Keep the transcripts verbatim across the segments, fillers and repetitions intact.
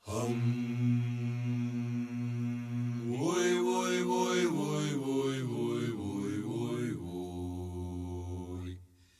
Voy, voy, voy, voy, voy, voy, voy, voy, voy.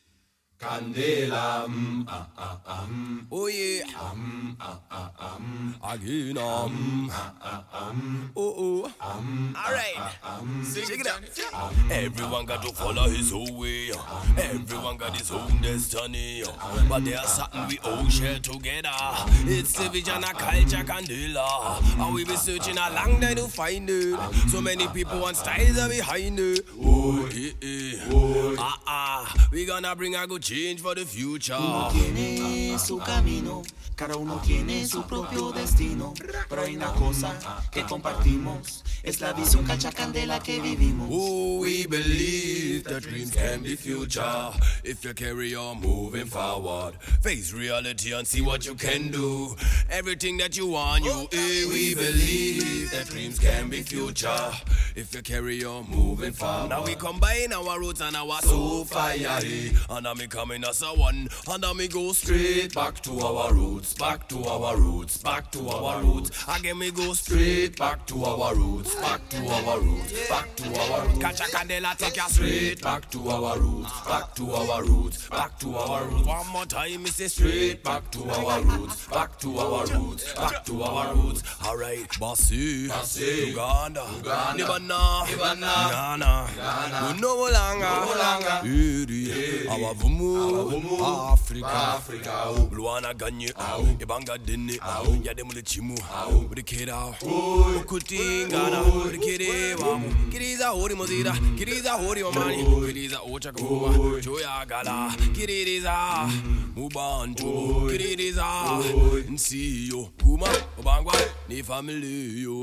Candela, mm, ah, ah, ah, mm. Oh yeah, Um, ah, ah, ah, mm. again, um, Ah, ah, ah, mm. oh oh, Um, alright, um, check it out. Everyone got to follow his own way. Everyone got his own destiny. But there's something we all share together. It's the vision of culture Candela. And we be searching a long time to find it. So many people and styles are behind it. Oh, eh, eh. Ah, ah. We gonna bring a good change for the future. Uno tiene su camino, cada uno tiene su propio destino. Pero hay una cosa que compartimos, es la visión Calcha Candela que vivimos. Oh, we believe that dreams can be future if you carry on moving forward. Face reality and see what you can do. Everything that you want, you eh. We believe that dreams can be future if you carry on moving forward. Now we combine our roots and our soul fire, eh. And now me coming as a one, and now me go straight back to our roots, back to our roots, back to our roots. Again me go straight back to our roots, back to our roots, back to our roots. Calcha Candela take us straight back to our roots, back to our roots, back to our roots. One more time, me say straight back to our roots, back to our roots, back to our roots. Alright, Basi, Basi, Uganda, Uganda, Nibana, Nibana, Ghana, Ghana, Unowolanga, Unowolanga, Iri, Iri, Awavumu, Awavumu, Africa, Africa, Luana Ganye, Ibanga Dini, Yademule Chimu, Urikera, Ukutingana, Urikere, Kiriza Hori Mozira, Kiriza Hori Omani, Kiriza Ochakuma, Joya Gala, Kiriza, Mubantu, Kiriza, Nsiyo, Kuma, Obangwa, Ni family yo.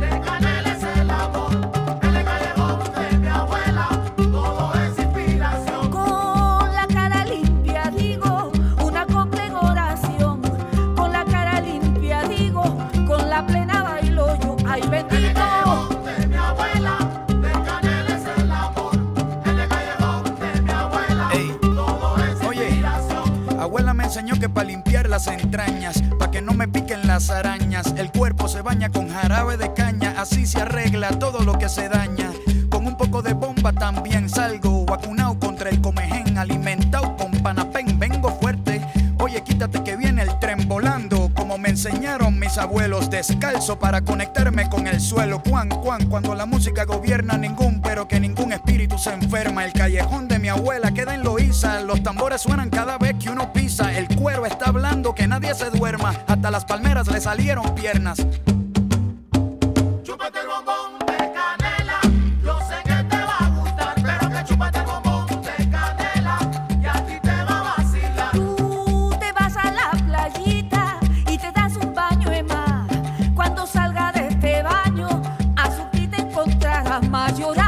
Inspiración. enseñó que pa' limpiar las entrañas, pa' que no me piquen las arañas, el cuerpo se baña con jarabe de caña, así se arregla todo lo que se daña. Con un poco de bomba también salgo, vacunado contra el comején, alimentado con panapén, vengo fuerte. Oye, quítate que viene el tren volando, como me enseñaron mis abuelos, descalzo para conectarme con el suelo. Cuan, cuan, cuando la música gobierna ningún, pero que ningún espíritu se enferma. El callejón de mi abuela queda en Loíza, los tambores suenan cada vez que uno pisa. El cuero está hablando, que nadie se duerma, hasta las palmeras le salieron piernas. Chúpate el bombón de canela, yo sé que te va a gustar, pero que chúpate el bombón de canela, y a ti te va a vacilar. Tú te vas a la playita y te das un baño en mar. Cuando salga de este baño, a su ti te encontrarás más llorar.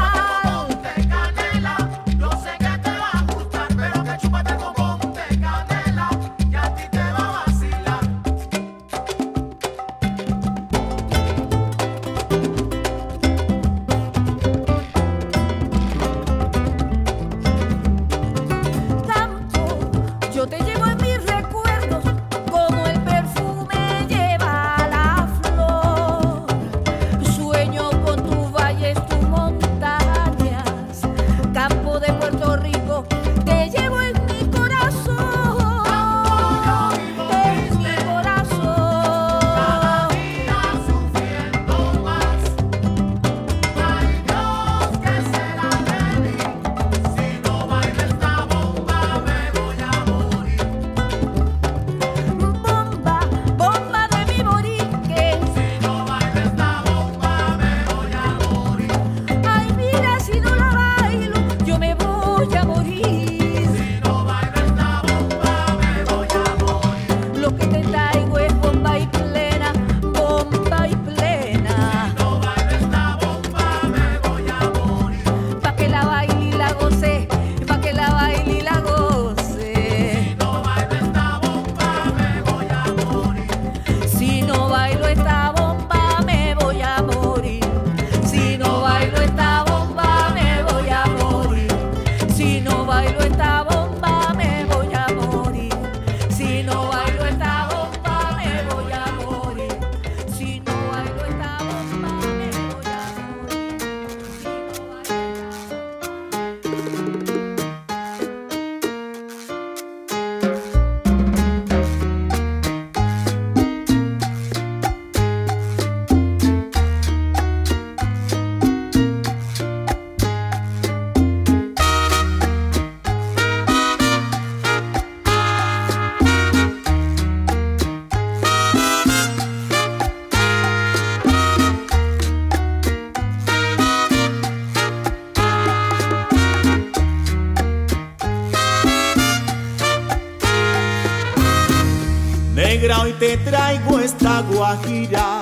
Negra, hoy te traigo esta guajira.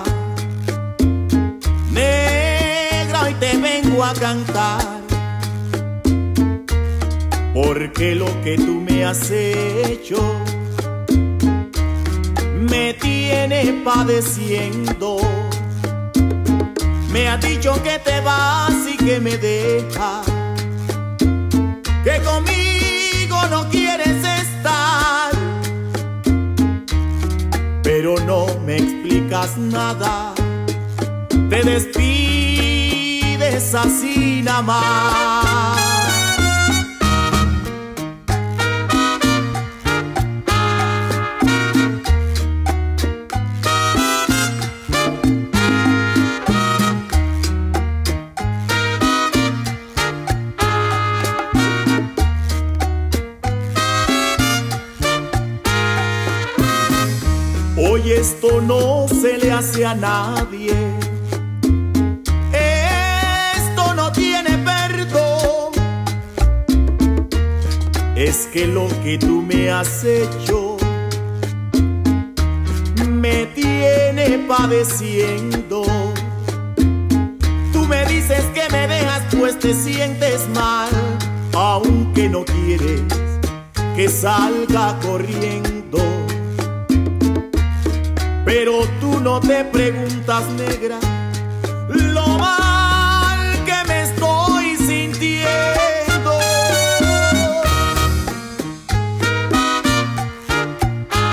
Negra, hoy te vengo a cantar, porque lo que tú me has hecho me tiene padeciendo. Me has dicho que te vas y que me dejas, que conmigo no quieres estar, pero no me explicas nada. Te despides así nada más. Hoy esto no se le hace a nadie, esto no tiene perdón. Es que lo que tú me has hecho me tiene padeciendo. Tú me dices que me dejas pues te sientes mal, aunque no quieres que salga corriendo. Pero tú no te preguntas, negra, lo mal que me estoy sintiendo.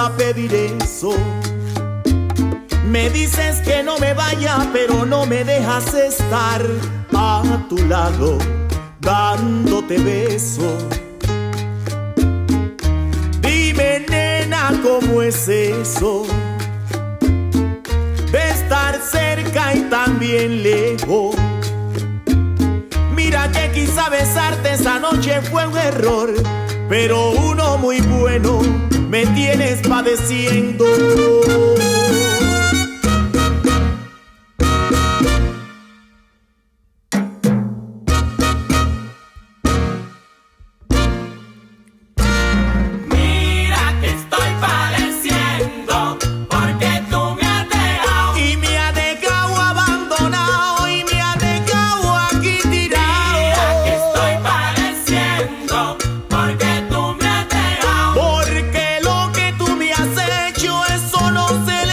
a pedir eso. Me dices que no me vaya, pero no me dejas estar a tu lado, dándote besos. Dime, nena, ¿cómo es eso de estar cerca y también lejos? Mira que quizá besarte esa noche fue un error, pero uno muy bueno me tienes padeciendo. No se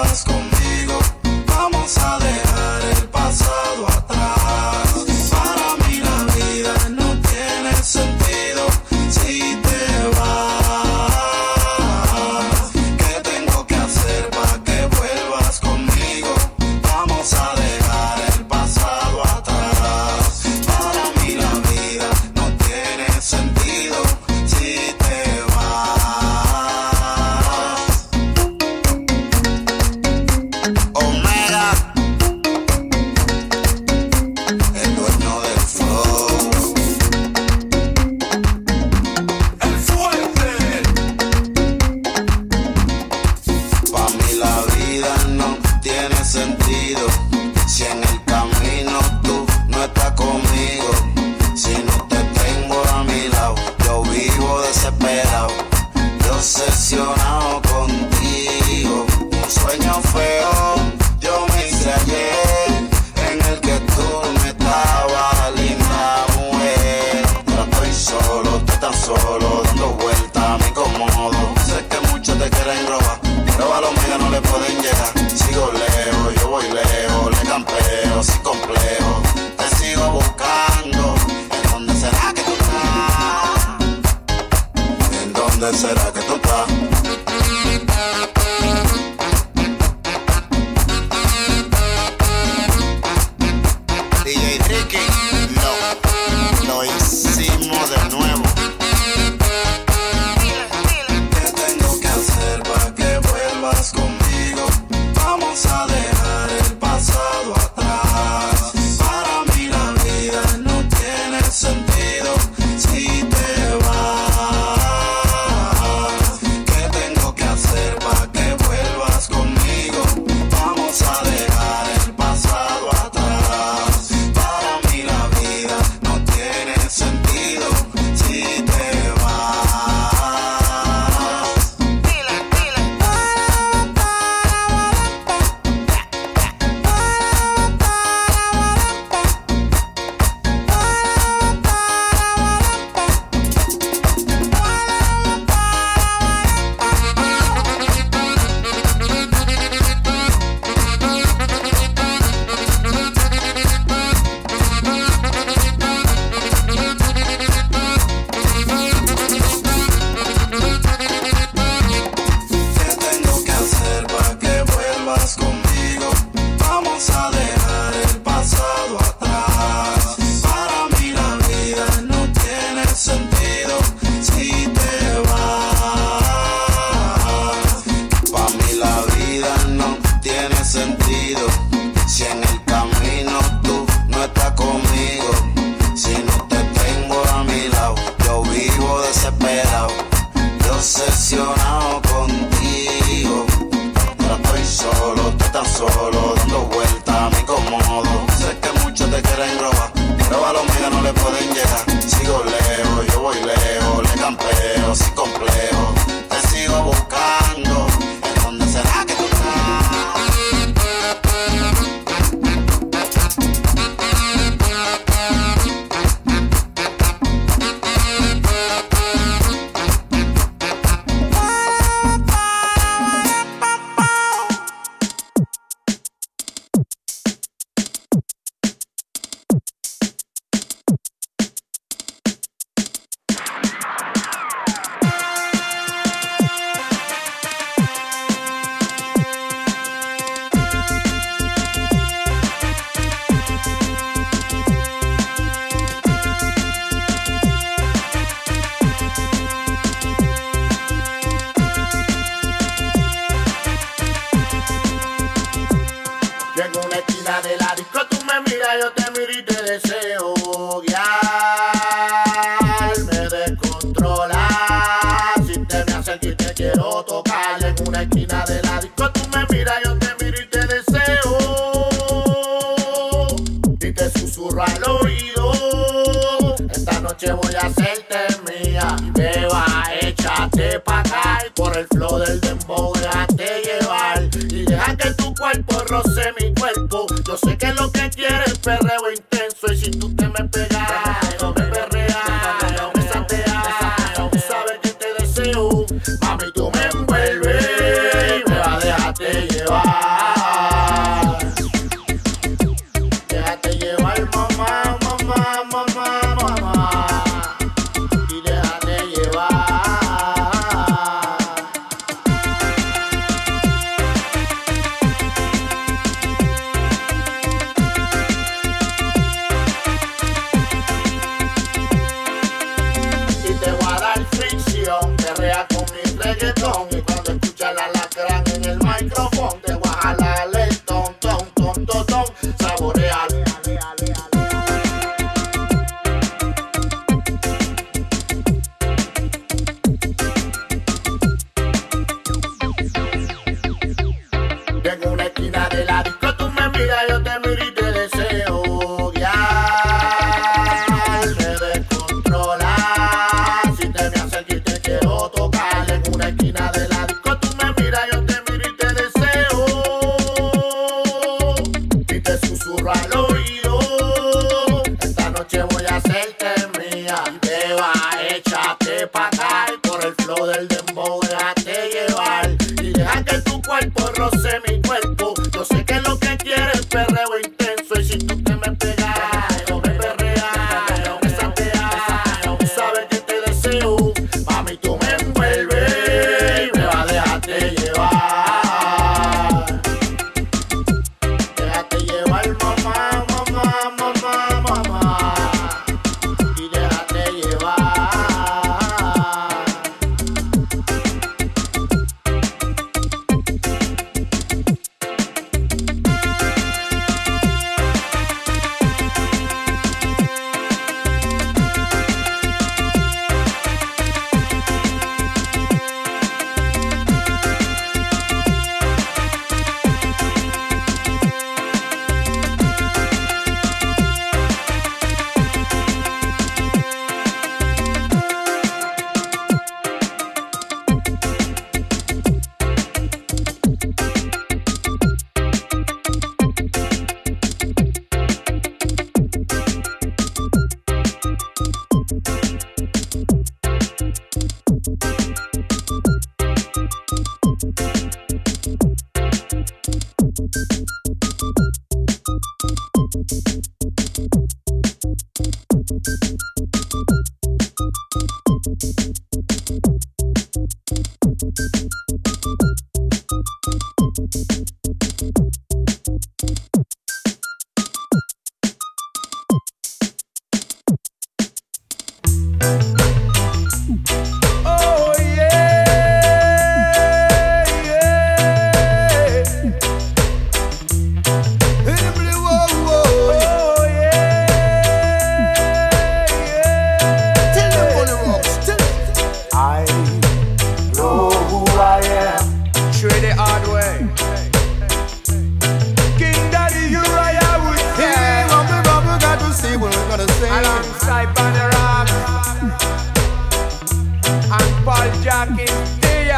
vuelvas conmigo. Vamos a dejar el pasado atrás. Para mí la vida no tiene sentido si te vas. ¿Qué tengo que hacer para que vuelvas conmigo? Vamos a dejar el pasado atrás. Para mí la vida no tiene sentido si te vas. Omega, el dueño del flow. El fuerte. Pa' mí la vida no tiene sentido si en el camino tú no estás conmigo. Si no te tengo a mi lado, yo vivo desesperado, yo obsesionado contigo. Un sueño feo yo me hice ayer, en el que tú me estabas, linda mujer. Ahora estoy solo, estoy tan solo, dando vueltas, me incomodo. Sé que muchos te quieren robar, pero a los megas no le pueden llegar. Sigo lejos, yo voy lejos, le campeo, sin complejo. Te sigo buscando, ¿en dónde será que tú estás? ¿En dónde será que tú estás? D J Ricky, lo, lo hicimos de nuevo. ¿Qué tengo que hacer para que vuelvas conmigo? Vamos a dejar el pasado atrás. Para mí la vida no tiene sentido si te vas. ¿Qué tengo que hacer para que vuelvas conmigo? Vamos a dejar el pasado atrás. Para mí la vida no tiene sentido si te vas. Dile, dile. ¿Qué tengo que hacer para que vuelvas conmigo? Vamos a dejar el pasado atrás. Para mí la vida no tiene sentido si te vas. Para mí la vida no tiene sentido si en el camino tú no estás conmigo. Si no te tengo a mi lado, yo vivo desesperado, yo obsesionado contigo. Ahora estoy solo, estoy tan solo, dando vueltas, me incomodo. Sé que muchos te quieren robar, pero a los megas no le pueden llegar. Sigo lejos, yo voy lejos, le campeo, sin complejo. Te sigo buscando, ¿en dónde será que tú estás? Yo en una esquina de la disco, tú me miras, yo te miro y te deseo guiar. Me descontrolas, si te me acerco y te quiero tocar. En una esquina de la disco, tú me miras, yo te miro y te deseo. Y te susurro al oído, esta noche voy a hacerte mía. Beba, échate pa' acá y por el flow del dembow déjate llevar. Y deja que tu cuerpo roce mi cuerpo. Yo sé que lo que quieres es perreo intenso. Y si tú te me pegas, me perreas, me santeas, tú sabes que te deseo. Mami, tú me envuelves y me vas a dejarte llevar. ton. Y cuando escuchas la lacran en el micrófono, te voy a jalarle el ton, ton, ton, ton, ton. Saborear. En una esquina de la disco tú me miras, yo te miro y te deseo guiar. Me descontrolas si te me acerco y te quiero tocar. En una esquina de la disco tú me miras, yo te miro y te deseo. Y te susurro al oído, esta noche voy a hacerte mía. Te va, échate pa' acá y por el flow del dembow déjate llevar. Y deja que tu cuerpo roce mi cuerpo. Yo sé que lo que quieres es perreo intenso. Y si tú te me pegas, yo me perreas, yo me santeas. Tú sabes que te deseo, mami, tú me envuelves y me vas a dejarte llevar. Déjate llevar, mamá, mamá, mamá, mamá. Y déjate llevar. Oh yeah, yeah. In the blue, oh, oh yeah, yeah. Tell them on the rocks, tell them. I know who I am. Trade the hard way. King Daddy Uriah would say, hey, what we got to see what we're gonna say. Alongside Banner and Paul Jack is there.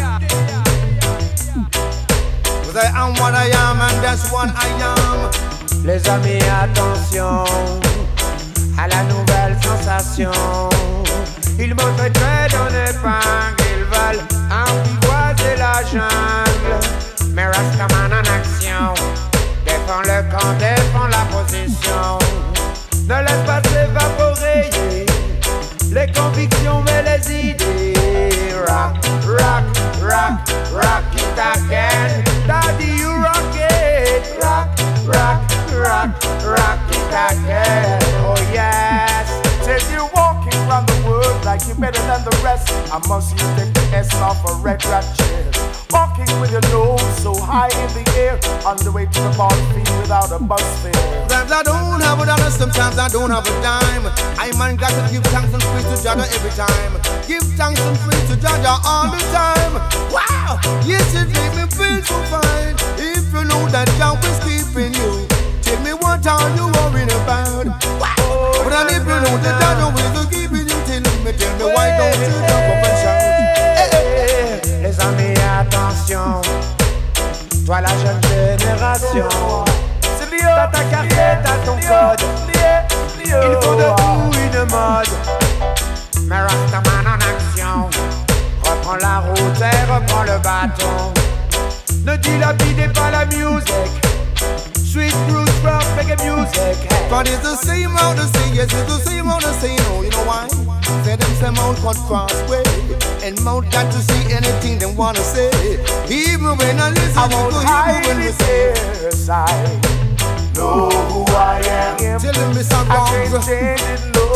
Cause I am what I am and that's what I am. Les amis, attention à la nouvelle sensation. Ils montreraient dans épingle, ils veulent empivoiser la jungle. Mais Rastaman en action, défend le camp, défend la position. Ne laisse pas s'évaporer les convictions mais les idées. Rock, rock, rock, rock it again. Daddy, you rock it. Rock, rock, rock, rock it again. Oh yes. Says you're walking around the world like you're better than the rest. I must you take the S off a red rat chair. Walking with your nose so high in the air, on the way to the ball field without a bus fare. Sometimes I don't have a dollar, sometimes I don't have a dime. I man got to give thanks and praise to Jah every time. Give thanks and praise to Jah all the time. Wow, yes it make me feel so fine. If you know that Jah is keeping you, tell me what are you worried about? Wow, but if you know that Jah is keeping you, tell me, tell me why don't you jump up and shout? Hey, hey, hey. Les amis, attention, toi la jeune génération, t'as ta carte, t'as ton code, il faut de tout une mode. Mais Rastaman en action, reprends la route et reprends le bâton. Ne dilapidez pas la musique, sweet roots rock, reggae music. But it's the same out the sea, yes it's the same out the sea, no, you know why? Say them say Mount cut crossway, and Mount got to see anything they wanna say. Even when I listen, I won't hide when you say, I know who I am. Tell them it's a wrong. Tell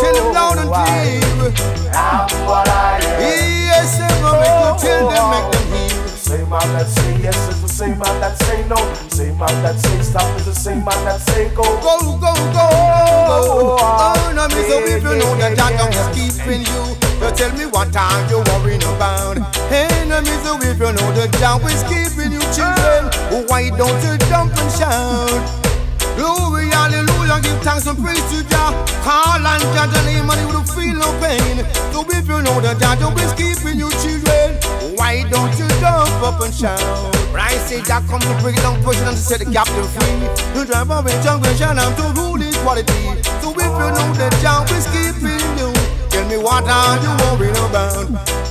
tell them loud and clear. I'm what I am. Yes, I'm gonna make you tell them, make them hear. Same man that say yes is the same man that say no. Same man that say stop is the same man that say go. Go, go, go, go. Oh, no, me so if you know that Jah is keeping you, you tell me what time you worrying about. Hey, no, me so if you know that Jah is keeping you, children, why don't you jump and shout? Glory, hallelujah, give thanks and praise to Jah. Call on Jah, the name and you will feel no pain. So if you know that Jah is keeping you, children, why don't you jump up and shout? I say Jah come to bring down pressure and to set the captive free. You drive away jungle and shine out to rule equality. So if you know that Jah is keeping you, tell me what are you worrying about?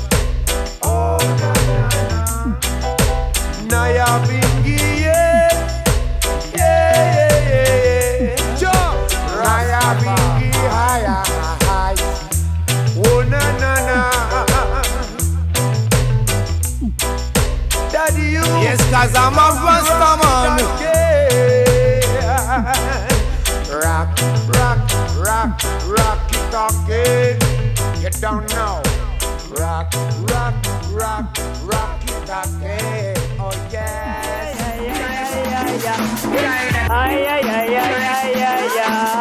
Naya Bingi, yeah, yeah, yeah, yeah, yeah. Jump, Naya Bingi, higher, high. Oh na na na. Daddy, you. Yes, cause I'm a Rasta man. Rock, rock, rock, rock it again. You don't know. Rock, rock, rock, rock it again. Oh yeah. Ay, ay, ay, ay, ay, ay,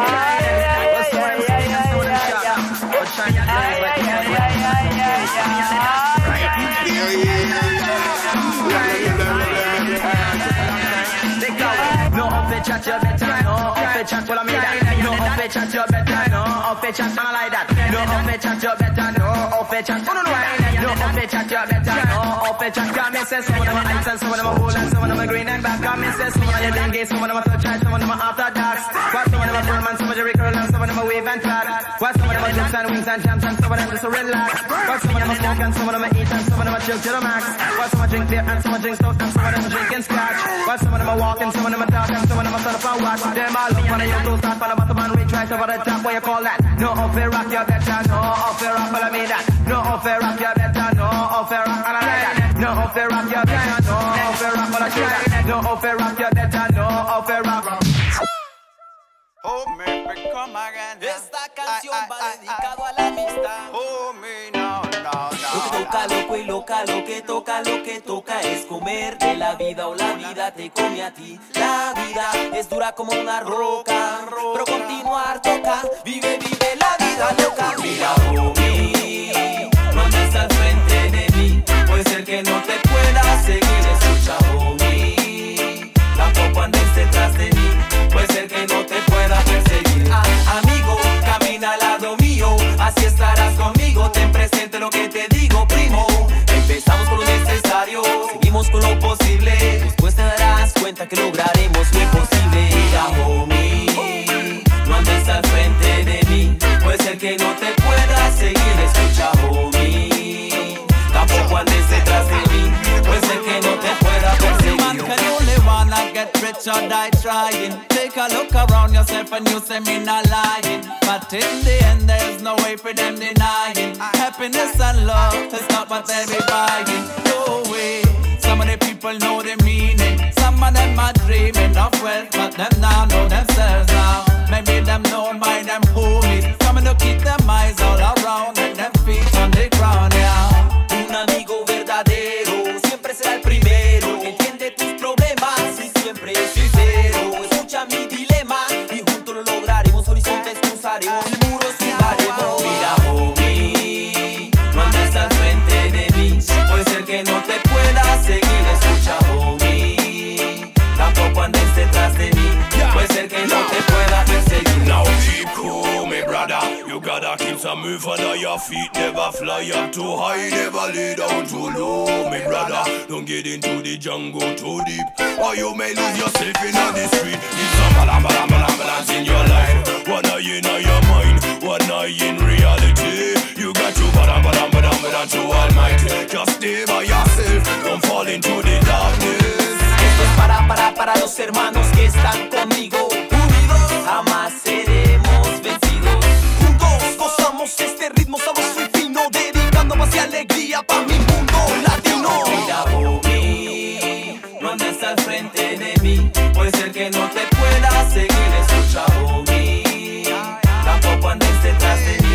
no off it chat you better, no off it chat follow me that. No off it chat you better, no off it chat man like that. No off it chat you better, no off it chat. No no no off it chat you better, no off it chat. Come and say some of them are ice and some of them are whole and some of them are green and black. Come and say some of them are dengue, some of them are touch and some of them are after dark. What some of them are full man, some of them are curl and some of them are wave and flat. What some of them are jumps and wings and jumps and some of them just relax. What some of them are smoke and some of them are eat and some of them are chill to the max. What some are drink beer and some are drink stout and some of them are drinking scotch. What some of them are walking, some of them are talking, some of them are stand up and watch. Them all up on the young start for the bottom and reach right over the top. What you call that? No off it rock you better, no off it rock follow me that. No off it rock you better, no off it rock and I like that. No off it rock you better, no off it rock follow you that. No off it rock you better, no off it rock. Oh, me, me come again. Esta canción ay, va ay, dedicado ay, a la amistad. Oh, me, no, no, no. Lo que toca, loco y loca, lo que toca, lo que toca es comer de la vida o la vida te come a ti. La vida es dura como una roca, pero continuar toca. Vive, vive la vida loca. Mira, homie, no andes al frente de mí. Puede ser que no te pueda seguir. Escucha, homie, tampoco andes detrás de mí. Puede ser que no te pueda perseguir. Ah, amigo, camina al lado mío. Así estarás conmigo. Ten presente lo que te digo, primo. Empezamos con lo necesario, seguimos con lo posible. Después te darás cuenta que lograremos lo imposible. Mira, homie, no andes al frente de mí. Puede ser que no te pueda seguir. Escucha, homie, tampoco andes detrás de mí. Puede ser que no te pueda perseguir. Get rich or die trying. Take a look around yourself and you say me not lying. But in the end there's no way for them denying. Happiness and love is not what they be buying. No way. Some of the people know the meaning. Some of them are dreaming of wealth, but them now know themselves now. Maybe them known by them homies. Coming to keep them eyes all around and them feet on the ground, yeah. Un amigo verdadero siempre será el primero. Entiende tus problemas y siempre es sincero. Escucha mi dilema y juntos lo lograremos. Horizontes cruzaremos, muros tumbaremos. Mira, homie, no andes al frente de mí. Puede ser que no te pueda seguir. Escucha, homie, tampoco andes detrás de mí. Puede ser que no te pueda perseguir. Now keep cool, me brother. You gotta keep some move under your feet. Never fly up too high, never lay down too low, me brother. Don't get into the jungle too deep, or you may lose yourself in the street. Need some balance in your life. One eye in your mind, one eye in reality. You got to balance to Almighty. Just stay by yourself, don't fall into the darkness. Esto es para, para, para los hermanos que están conmigo. Unidos jamás seremos vencidos. Juntos gozamos este ritmo sabroso y fino, dedicando más y alegría pa' mi mundo latino. Mira, homie, no andes al frente de mí. Puede ser que no te pueda seguir. Escucha, homie, tampoco andes detrás de mí.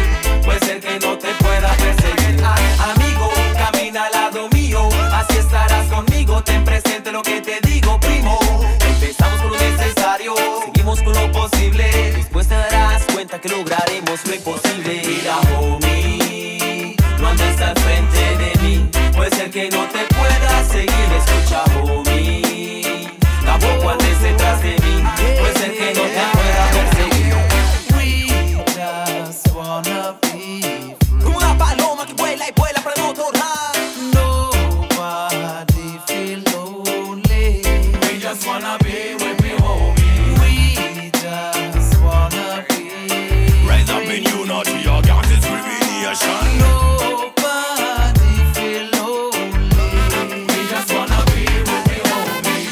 amigo, ten presente lo que te digo, primo. Empezamos con lo necesario, seguimos con lo posible. Después te darás cuenta que lograremos lo imposible. Mira, homie, no andes al frente de mí. Puede ser que no te pueda seguir. Escucha, homie, tampoco andes detrás de mí. Puede ser que no te pueda perseguir. We just wanna be Como una paloma que vuela y vuela para no tornar. Nobody feel lonely. We just wanna be with me, homie. We just wanna be Rise up in unity, your gas is revelation. Nobody feel lonely. We just wanna be with me, homie.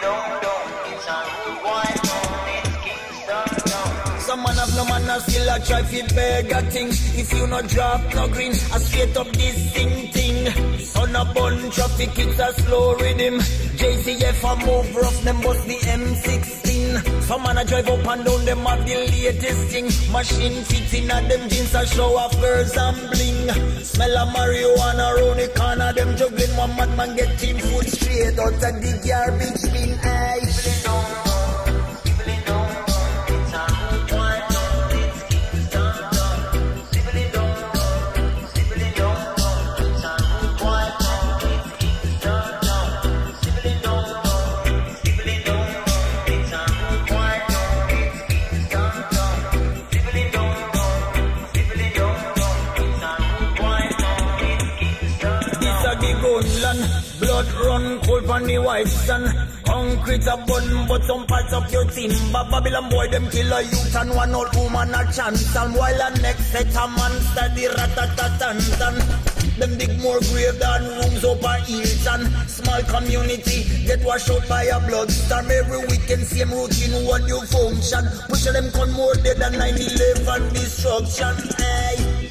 Some man have no man, a still a try fi beggar thing. If you no drop no green, I straight up this thing thing. Son a bun traffic, it's a slow rhythm. J C F a move rough, them bust the M sixteen. Some man a drive up and down, them have the latest thing. Machine fits in at them jeans a show off girls and bling. Smell of marijuana round the corner, them juggling. One madman get team food straight out of the garbage bin. Aye. Blood run cold on the white sun. Concrete a bun, but some parts of your timber. Babylon boy, them kill a youth and one old woman a chance. And while a next set a monster, the rat-a-tat-tan-tan. Them dig more grave than rooms up a Hilton. Small community get washed out by a bloodstorm. Every weekend same routine, one new function. Push them con more dead than nine eleven destruction. Hey.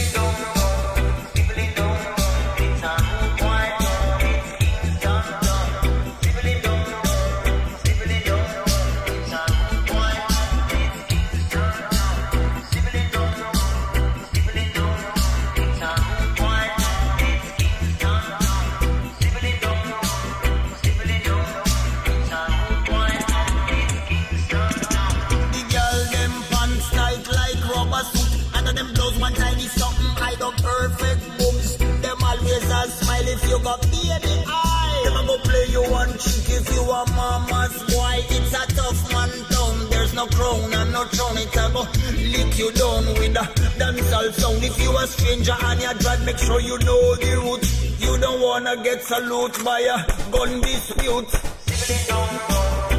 If you got baby eye, them a go play you one trick if you a mama's boy. It's a tough man town, there's no crown and no throne. It's a go lick you down with a dancehall sound. If you a stranger and you drive, make sure you know the route. You don't wanna get salute by a gun dispute.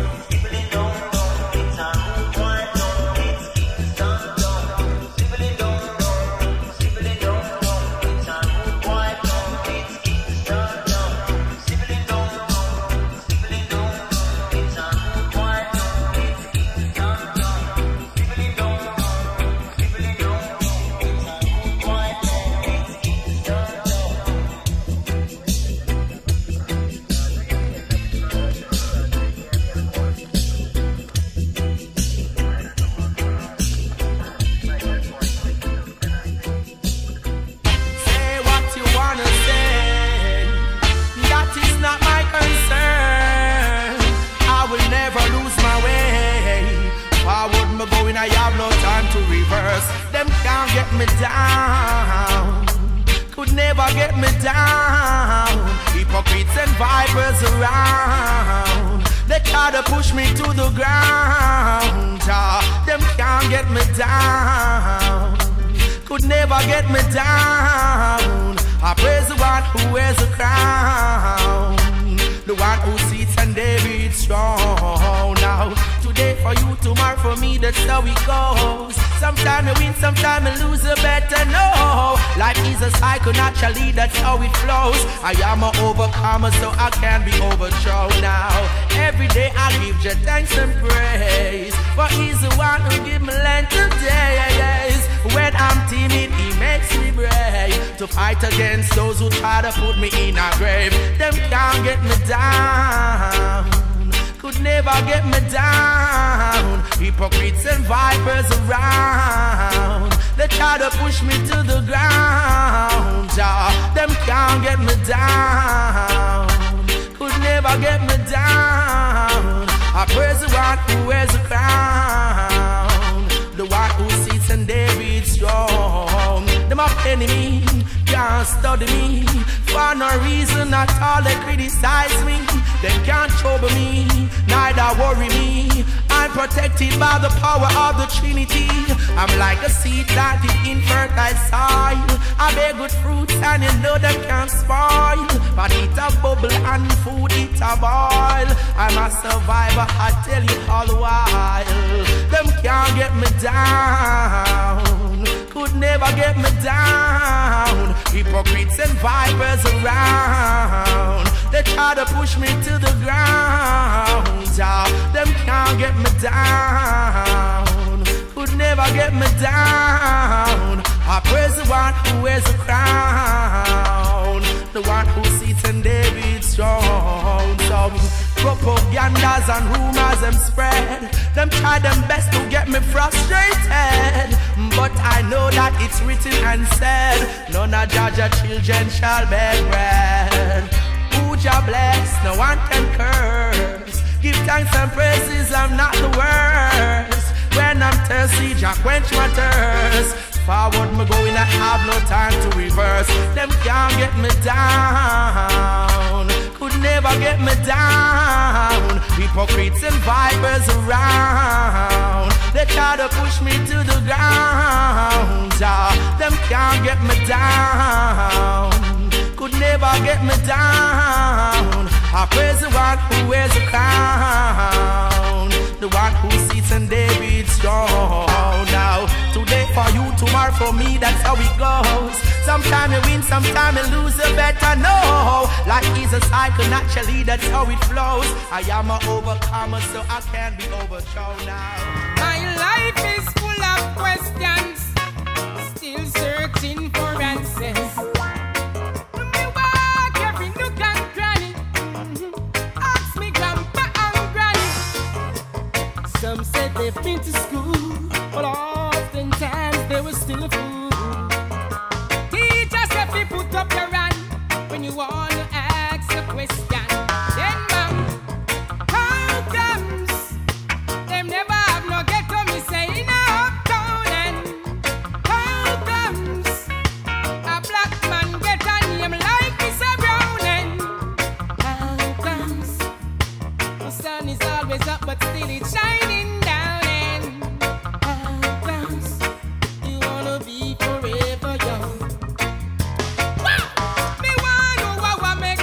Them can't get me down, could never get me down. Hypocrites and vipers around, they try to push me to the ground. Ah, them can't get me down, could never get me down. I praise the one who wears a crown, the one who sits and David's throne. Now, today for you, tomorrow for me, that's how it goes. Sometimes I win, sometimes I lose, you better know. Life is a cycle, naturally, that's how it flows. I am an overcomer, so I can't be overthrown now. Every day I give you thanks and praise, for he's the one who give me length of days. When I'm timid, he makes me brave to fight against those who try to put me in a grave. Them can't get me down, could never get me down. Hypocrites and vipers around, they try to push me to the ground. Ah, them can't get me down, could never get me down. I praise the one who wears a crown, the one who sits in David's throne. Them up enemy can't study me for no reason at all. They criticize me, they can't trouble me, neither worry me. I'm protected by the power of the Trinity. I'm like a seed planted in fertile soil. I bear good fruits and you know them can't spoil. But it a bubble and food it a boil. I'm a survivor, I tell you all the while. Them can't get me down, could never get me down. Hypocrites and vipers around, they try to push me to the ground. down. Could never get me down. I praise the one who wears a crown, the one who sits in David's throne. Some propagandas and rumors them spread. Them try them best to get me frustrated, but I know that it's written and said, none of Jaja children shall beg bread. Who Jah bless, no one can curse. Give thanks and praises, I'm not the worst. When I'm thirsty, Jah quench my thirst. Forward me going, I have no time to reverse. Them can't get me down, could never get me down. Hypocrites and vipers around, they try to push me to the ground. Ah, them can't get me down, could never get me down. I praise the one who wears a crown, the one who sits in David's throne. Now, today for you, tomorrow for me, that's how it goes. Sometime you win, sometime you lose, you better know. Life is a cycle, naturally, that's how it flows. I am an overcomer, so I can't be overthrown now. My life is full of questions, still searching for answers. Me walk every nook and cranny, ask me grandpa and granny. Some said they've been to school, but oftentimes they were still a fool. Teachers said they put up your hand when you want to ask a question. Then ma'am, how comes them never have no get on me saying uptown? And how comes a black man get a name like Mister Brown? And how comes the sun is always up but still it's shining down? And how comes you wanna be forever young? Wow! Me want know what I make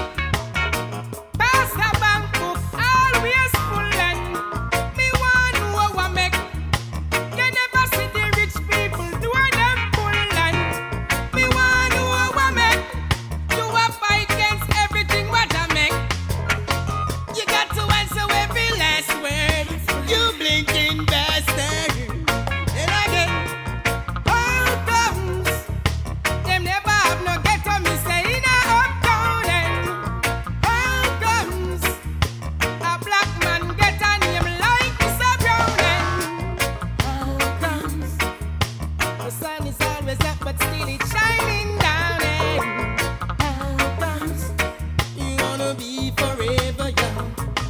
pass the bank book always full. And me want know what I make you never see the rich people do them full. And me want know what I make you a fight against everything what I make. You got to answer every last word, you blinking bastard. And again, how comes them never have no get on me saying uptown? And how comes a black man get a name like Mister Brown? And how comes the sun is always up but still it's shining down? And how comes you wanna be forever young?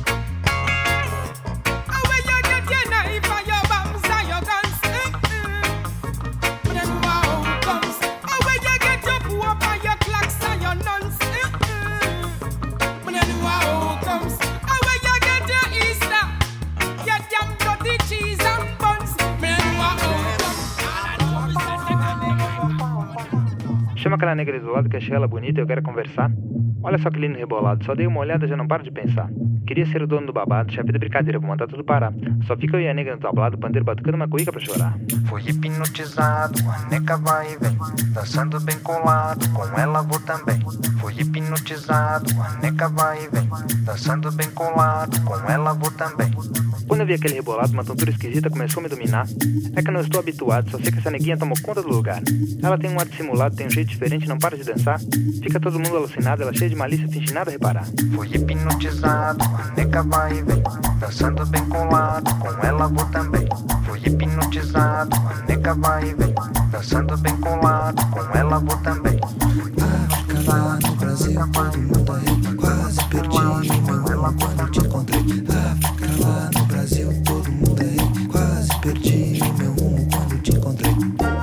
How will you get your knife and your bombs and your guns? Mm-mm. But then how comes? How will you get your poop and your clocks and your nuns? Mm-mm. But then how comes? How will you get your Easter, your damn dirty cheese and buns? But then how Chama aquela negra do lado que achei ela bonita e eu quero conversar. Olha só que lindo rebolado, só dei uma olhada e já não paro de pensar. Queria ser o dono do babado, chefe de brincadeira, vou mandar tudo parar. Só fica eu e a negra no tablado, pandeiro batucando uma cuíca pra chorar. Fui hipnotizado, a neca vai e vem, dançando bem colado, com ela vou também. Fui hipnotizado, a neca vai e vem, dançando bem colado, com ela vou também. Quando eu vi aquele rebolado, uma tontura esquisita começou a me dominar. É que eu não estou habituado, só sei que essa neguinha tomou conta do lugar. Ela tem um ar dissimulado, tem um jeito diferente, não para de dançar. Fica todo mundo alucinado, ela cheia de malícia, finge nada reparar. Fui hipnotizado, a neca vai e vem, dançando bem colado, com ela vou também. Fui hipnotizado, a neca vai e vem, dançando bem colado, com ela vou também. África, lá no Brasil, todo mundo aí, quase perdi meu rumo quando te encontrei. África, lá no Brasil, todo mundo aí, quase perdi meu rumo quando te encontrei.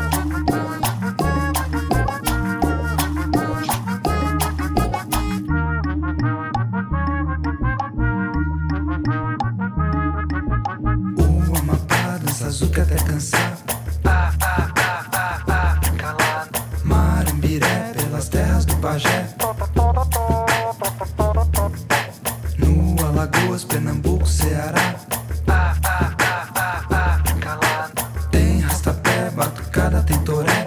O Amapá dança azuca até cansar. África, lá Marimbiré, pelas terras do Pajé. No Alagoas, Pernambuco, Ceará. África, lá tem rastapé, batucada, tem toré.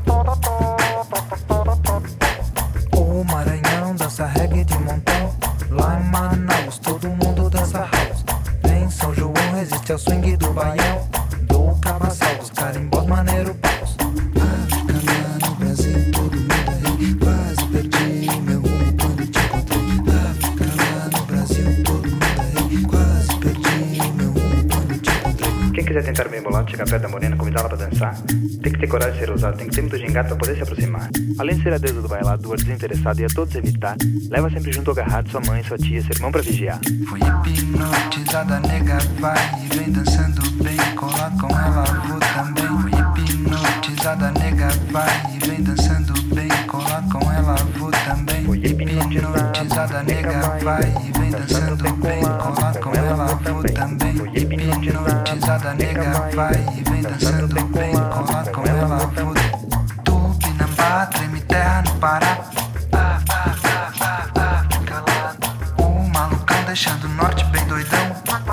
O Maranhão dança reggae de montão. Lá em Manaus, todo mundo dança house. Em São João resiste Este é o swing do baião, do cabaçal, dos carimbós maneiro paus. África lá no Brasil, todo mundo é rei. Quase perdi meu rumo quando te encontrei. África lá no Brasil, todo mundo é rei. Quase perdi meu rumo quando te encontrei. Quem quiser tentar bem bolado, chegar perto da morena, convidá-la pra dançar, tem que ter coragem de ser ousado, tem que ter muito gingado pra poder se aproximar. Além de ser a deusa do bailado, do ar desinteressado e a todos evitar, leva sempre junto ao agarrado sua mãe, sua tia, seu irmão pra vigiar. Fui hipnotizada, nega, vai e vem dançando bem. Colar com ela, vou também. Fui hipnotizada, nega, vai e vem dançando bem. Colar com ela, vou também. Fui hipnotizada, nega, vai e vem dançando bem. Colar com ela, vou também. Fui hipnotizada, nega, vai e vem dançando bem. Colar com ela, vou. Tupinambá, treme terra no Pará. Ah, ah, ah, ah, ah, calado. O malucão deixando o norte bem doidão.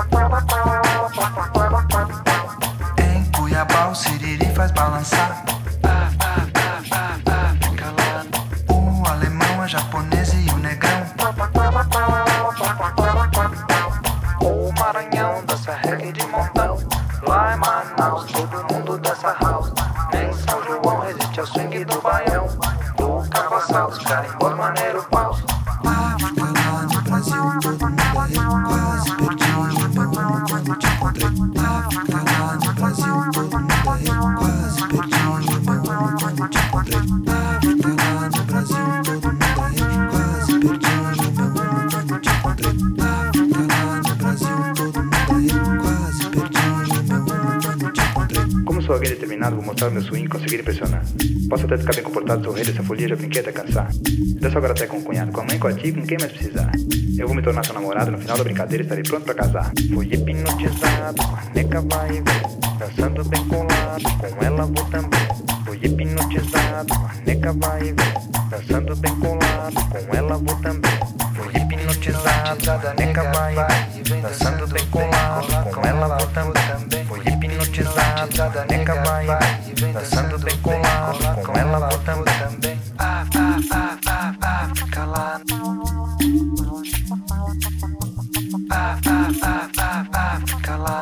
Em Cuiabá o siriri faz balançar. Ah, ah, ah, ah, ah, calado. O alemão, a japonesa e o negrão. O Maranhão dança reggae de montão. Lá em Manaus todo mundo dança house. Em São João resiste ao swing do baião, do cavaçal, dos carimbós maneiro paus. África lá no Brasil, todo mundo é rei. Quase perdi meu rumo quando te encontrei. África lá no Brasil, todo mundo é rei. Quase perdi meu rumo quando te encontrei. África lá no Brasil, todo mundo é rei. Quase perdi meu rumo quando te encontrei. África lá no Brasil, todo mundo é rei. Quase perdi meu rumo quando te encontrei. Como sou alguém determinado, vou mostrar o meu swing e conseguir impressionar. Posso até ficar bem comportado, sou o rei dessa folia, já brinquei até cansar. Danço agora até com o cunhado, com a mãe, com a tia, com quem mais precisar. Eu vou me tornar seu namorado, no final da brincadeira estarei pronto pra casar. Fui hipnotizado, a neca vai e vem, dançando bem colado, com ela vou também. Fui hipnotizado, a neca vai e vem, dançando bem colado, com ela vou também. Fui hipnotizado, a neca vai e vem, dançando bem colado, com ela vou também. Fui hipnotizado, a neca vai e vem, dançando bem colado, com ela vou também. Ah, ah, ah, ah, ah, fica lá. Ah, ah, ah, ah, ah, fica lá.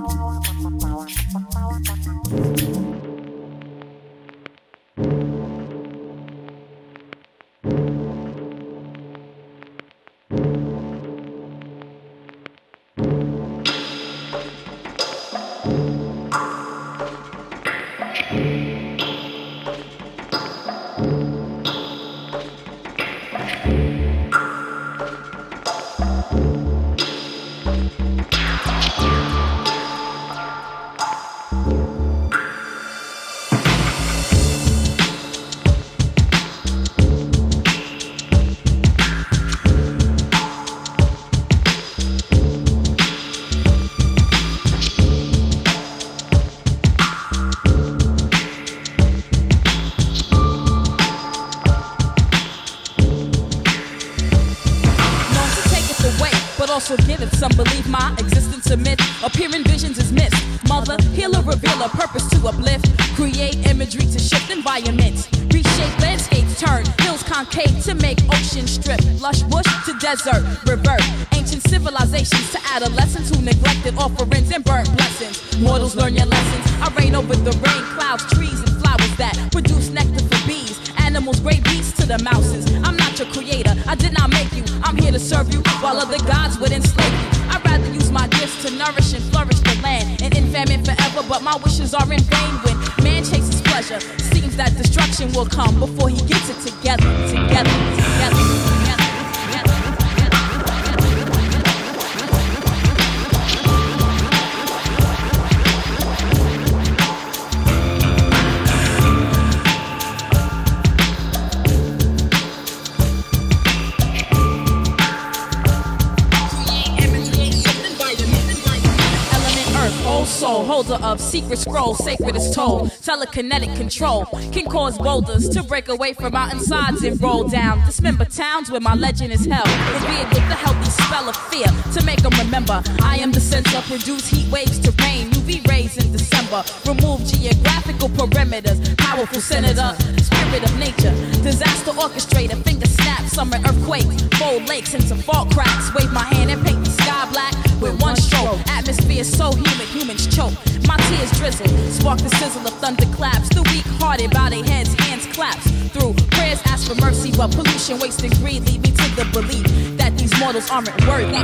Also give it some belief my existence a myth. Appearing visions is missed. Mother, healer, revealer, purpose to uplift. Create imagery to shift environments. Reshape landscapes, turn hills concave to make oceans strip. Lush bush to desert, revert. Ancient civilizations to adolescents who neglected offerings and burnt blessings. Mortals learn your lessons. I reign over the rain, clouds, trees, and flowers that produce nectar for bees. Animals, great beasts to the mouses. I'm not your creator, I did not make you. I'm here to serve you while other gods would enslave you. I'd rather use my gifts to nourish and flourish the land. And in famine forever, but my wishes are in vain. When man chases pleasure, seems that destruction will come before he gets it together, together, together, together. Soul, holder of secret scrolls, sacred is told. Telekinetic control can cause boulders to break away from mountainsides and roll down. Dismember towns where my legend is held. Revered with the healthy spell of fear to make them remember. I am the sensor, produce heat waves to rain. U V rays in December. Remove geographical perimeters. Powerful senator, spirit of nature. Disaster orchestrator, finger snap, summer earthquakes. Fold lakes into fault cracks. Wave my hand and paint the sky black with one stroke. Atmosphere so humid. drizzle. Spark the sizzle of thunderclaps. The weak-hearted bow their heads, hands claps. Through prayers ask for mercy, but pollution, waste, and greed lead me to the belief that these mortals aren't worthy.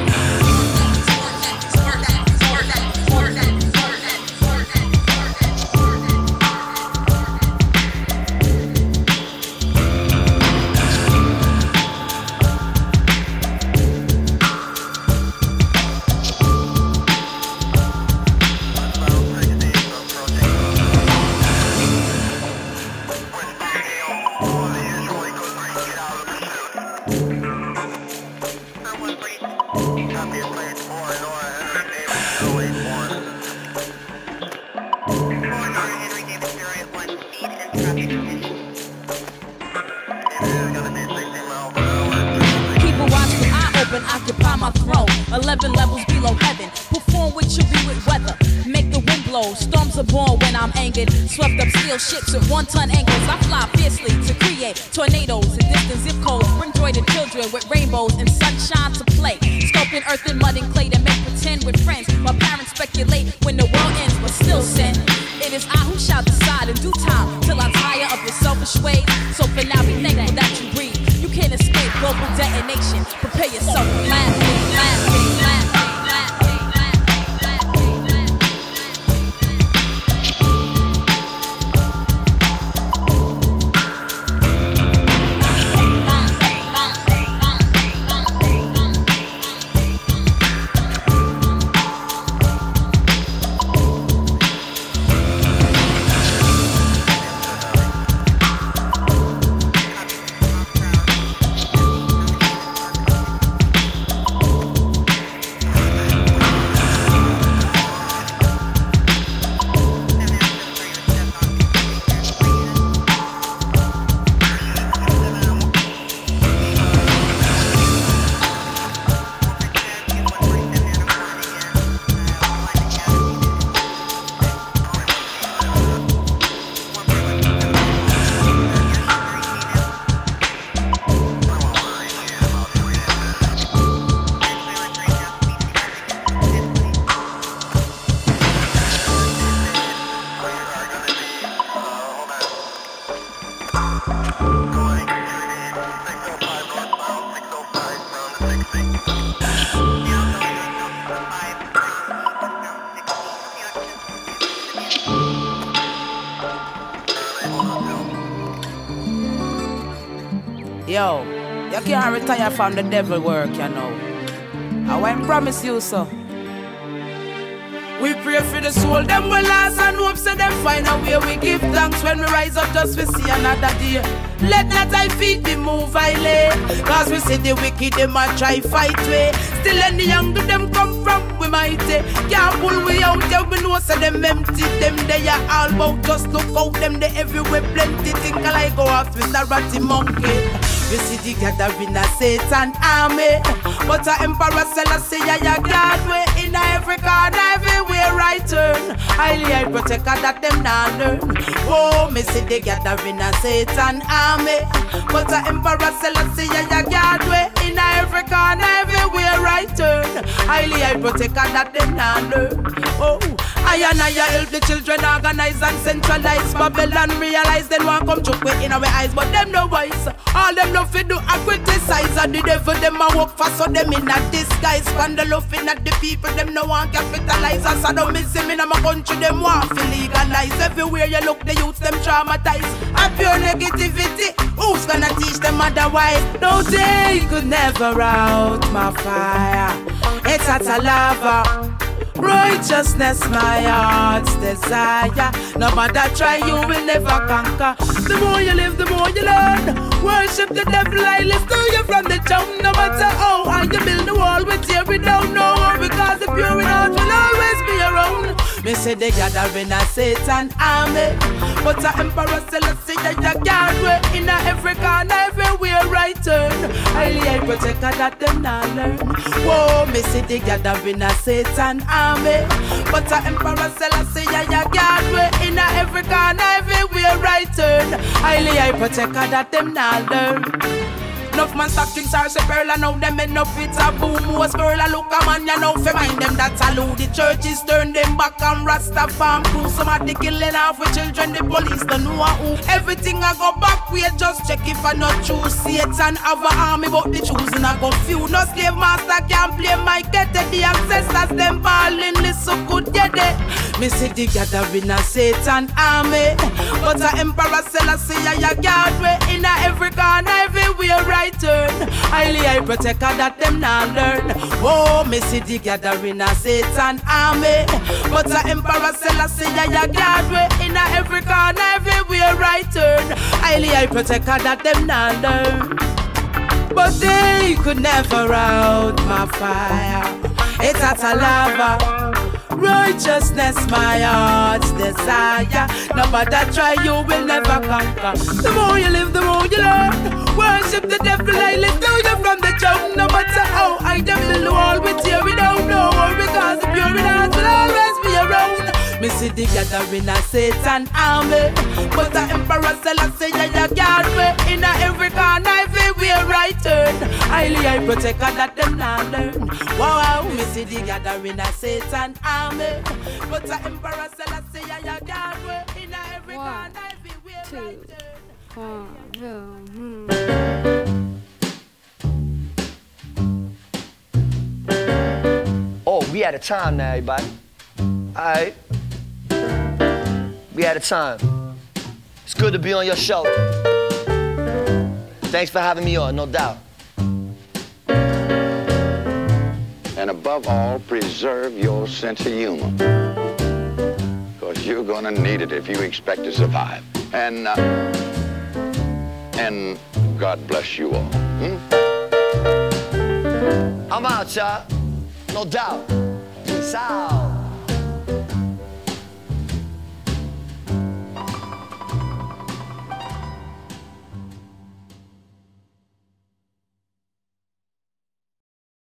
Occupy my throne, eleven levels below heaven. Perform with Cherie with weather. Make the wind blow. Storms are born when I'm angered. Swept up steel ships with one-ton anchors. I fly fiercely to create tornadoes and distant zip codes. Bring joy to children with rainbows and sunshine to play. Sculpting earth and mud and clay to make pretend with friends. My parents speculate when the world ends, but still sin. It is I who shall decide in due time till I tire of your selfish ways. So for now, be thankful that you breathe. You can't escape global detonation. Prepare yourself for laughing, laughing, laughing, Yo, you can't retire from the devil work, you know. I won't promise you so. We pray for the soul, them will last and hope so them find a way. We give thanks when we rise up just to see another day. Let not thy feet be moved, I lay. Cause we see the wicked, them a try fight way. Still any younger them come from, we mighty. Can't pull we out, yeah, we know so them empty. Them they are all about, just look out, them they everywhere plenty. Think I go off with a ratty monkey. We see the gathering a Satan army. But a emperor Selassie, I a God way. In every corner, everywhere I turn. Highly I protect that them not learn. Oh, me see the gathering a Satan army. But a emperor Selassie, I a God way. In every corner, everywhere I turn. Highly I protect that them not learn. Oh, I and I help the children organize and centralize. Babylon realize they want come choke in our eyes, but them no wise. All them love to do and criticize. And the devil them a work for, so them in a disguise. Vandalism at the people, them no want capitalize. As Sadomism in my country, them want to legalize. Everywhere you look, the youths them traumatized. A pure negativity, who's gonna teach them otherwise? No day could never out my fire. It's at a lava. Righteousness, my heart's desire. No matter try, you will never conquer. The more you live, the more you learn. Worship the devil, I lift you from the tomb. No matter how high you build the wall, we tear it down. No, because the pure in heart will always be around. Me say they gathering a Satan army, but a emperor Selassie, I can't wait. In a every corner, everywhere I turn. Highly I protect that them not learn. Whoa, me say they gathering a Satan army, but a emperor Selassie, I can't wait. In a every corner, everywhere I turn. Highly I protect that them not learn. Enough man stop drinks are say pearl and now them end up with a boom. Most girl a look a man, you know, fi mind them that allow. The churches turn them back and Rasta farm crew. Some of the killing off with children, the police don't know who. Everything I go back, we just check if I not true. Satan have a army, but the choosing I go few. No slave master can play my get the ancestors, them ballin' listen good, yeah, they. Me see the gathering a Satan army, but a emperor Selassie I guard way in a every corner, everywhere I turn. Highly I protect her that them not learn. Oh, me see the gathering a Satan army, but a emperor Selassie I guard way in a every corner, everywhere I turn. Highly I protect her that them not learn. But they could never out my fire. It's at a lava. Righteousness, my heart's desire. Nobody try, you will never conquer. The more you live, the more you learn. Worship the devil, I lift you from the jump. No matter how I devil the wall with you, we don't know. Because the pure in heart will always be around. Me see the gathering a Satan army, but the emperor Selassie I guard me in a every corner, everywhere I turn. Highly I protect her that them not learn. Wow, wow, me see the gathering a Satan army, but the emperor Selassie I guard me in a every corner, everywhere I turn. One, two, oh, we out of time now, everybody. Alright. We out of time. It's good to be on your show. Thanks for having me on, no doubt. And above all, preserve your sense of humor. Because you're gonna need it if you expect to survive. And, uh, and God bless you all. Hmm? I'm out, y'all. No doubt. Peace out.